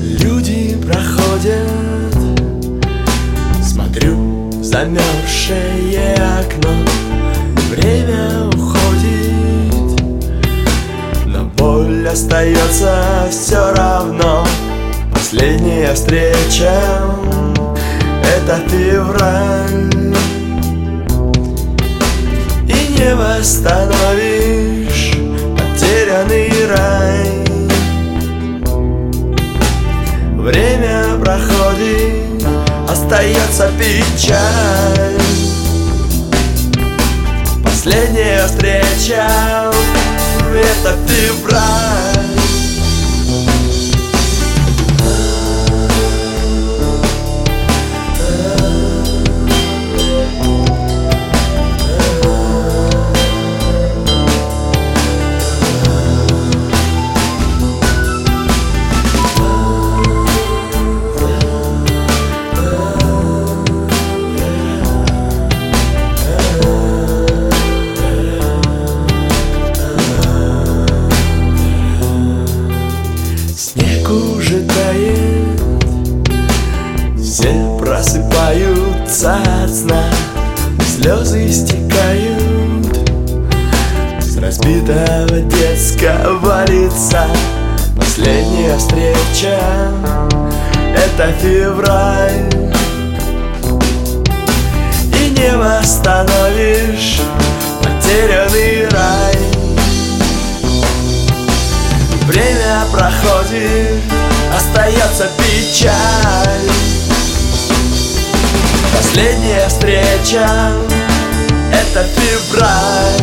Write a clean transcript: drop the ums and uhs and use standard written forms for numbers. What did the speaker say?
Люди проходят, смотрю в замерзшее окно. Время уходит, но боль остается все равно. Последняя встреча — это февраль, и не восстановишь потерянный рай. Время проходит, остается печаль. Последняя встреча — это февраль. Снег уже тает, все просыпаются от сна. Слезы стекают с разбитого детского лица. Последняя встреча — это февраль, и не восстановишь потерянный рай. Время проходит, остается печаль. Последняя встреча — это февраль.